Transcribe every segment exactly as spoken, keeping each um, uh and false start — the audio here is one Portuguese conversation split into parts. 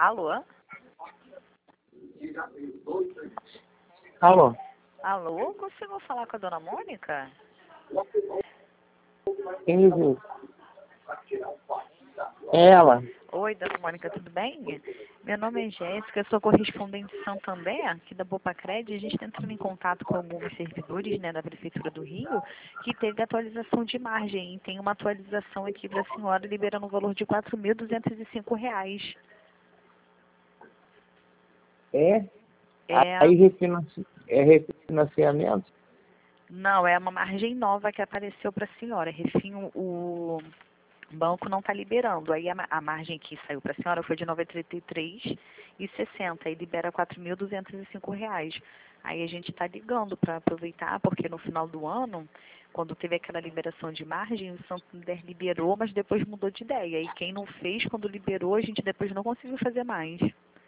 Alô? Alô? Alô? Consigo falar com a dona Mônica? Quem diz? Ela. Oi, dona Mônica, tudo bem? Meu nome é Jéssica, eu sou correspondente de Santander, aqui da Bopacred. A gente está entrando em contato com alguns servidores, né, da Prefeitura do Rio, que teve atualização de margem. E tem uma atualização aqui para a senhora liberando o valor de quatro mil duzentos e cinco reais. É? É, Aí refinanci... é refinanciamento? não, é uma margem nova que apareceu para a senhora. Refim, o banco não está liberando. Aí a, a margem que saiu para a senhora foi de noventa e três reais e sessenta centavos e libera quatro mil duzentos e cinco reais. Aí a gente está ligando para aproveitar, porque no final do ano, quando teve aquela liberação de margem, o Santander liberou, mas depois mudou de ideia. E quem não fez, quando liberou, a gente depois não conseguiu fazer mais.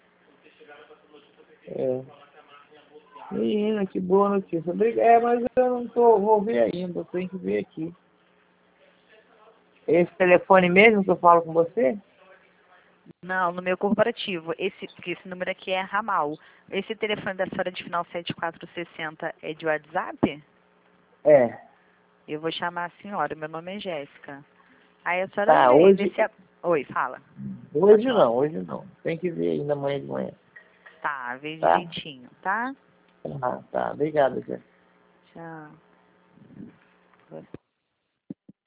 É. Menina, que boa notícia. Obrigado. É, mas eu não tô, vou ver ainda, eu tenho que ver aqui. Esse telefone mesmo que eu falo com você? Não, no meu corporativo. Esse, porque esse número aqui é ramal. Esse telefone da senhora de final sete quatro seis zero é de WhatsApp? É. Eu vou chamar a senhora. Meu nome é Jéssica. Aí a senhora Tá, vê, vê hoje. se a... Oi, fala. Pode Hoje falar. não, hoje não. Tem que ver ainda amanhã de manhã. Tá, vê Tá? direitinho, tá? Tá, tá. Obrigado, Jéssica. Tchau.